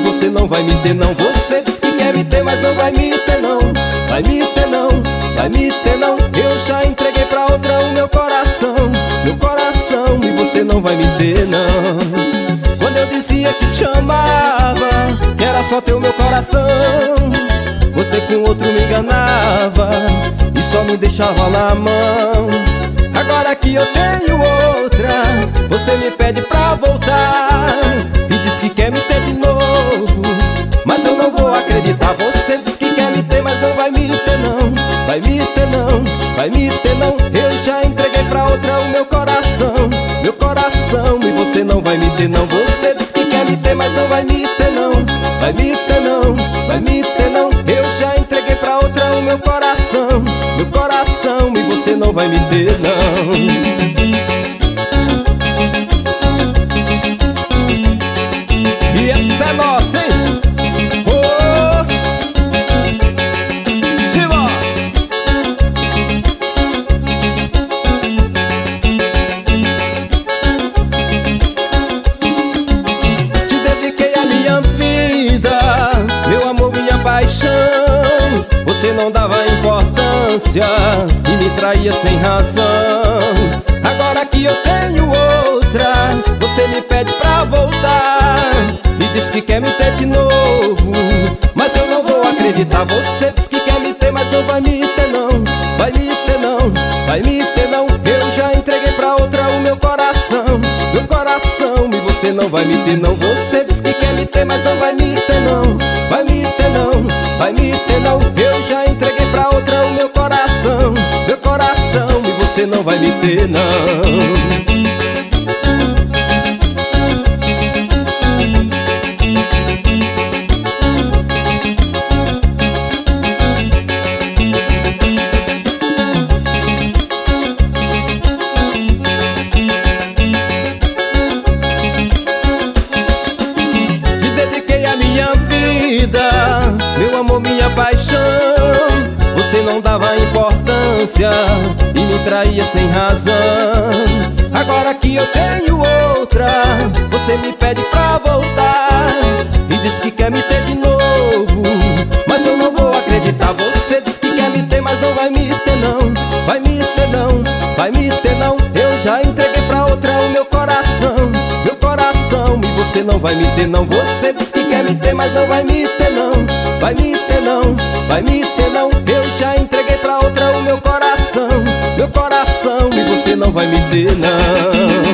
você não vai me ter não. Você diz que quer me ter, mas não vai me ter não. Vai me ter não, vai me ter não. Eu já entreguei pra outra o meu coração, e você não vai me ter não. Quando eu dizia que te amava, que era só ter o meu coração, você com outro me enganava e só me deixava na mão. Agora que eu tenho outra, você me pede pra voltar e diz que quer me ter de novo, mas eu não vou acreditar. Você diz que quer me ter, mas não vai me ter não. Vai me ter não, vai me ter não. Eu já entreguei pra outra o meu coração, e você não vai me ter não. Você diz que quer me ter, mas não vai me ter não. Vai me ter não, vai me ter não. Eu já entreguei pra outra o meu coração, e você não vai me ter não. E essa é nossa, hein? Oh! Chiva! Te dediquei a minha vida, meu amor, minha paixão. Você não dava importância e me traía sem razão. Agora que eu tenho outra, você me pede pra voltar e diz que quer me ter de novo, mas eu não vou acreditar. Você diz que quer me ter, mas não vai me ter não. Vai me ter não, vai me ter não. Eu já entreguei pra outra o meu coração, e você não vai me ter não. Você diz que quer me ter, mas não vai me ter não. Vai me ter não, vai me ter não. Eu já entreguei pra outra o meu coração, e você não vai me ter não. Meu amor, minha paixão, você não dava importância e me traía sem razão. Agora que eu tenho outra, você me pede pra voltar e diz que quer me ter de novo, mas eu não vou acreditar. Você diz que quer me ter, mas não vai me ter não. Vai me ter não, vai me ter não. Eu já entreguei pra outra o meu coração, e você não vai me ter não. Você diz que quer me ter, mas não vai me ter não. Vai me ter não, vai me ter não. Eu já entreguei pra outra o meu coração, e você não vai me ter não.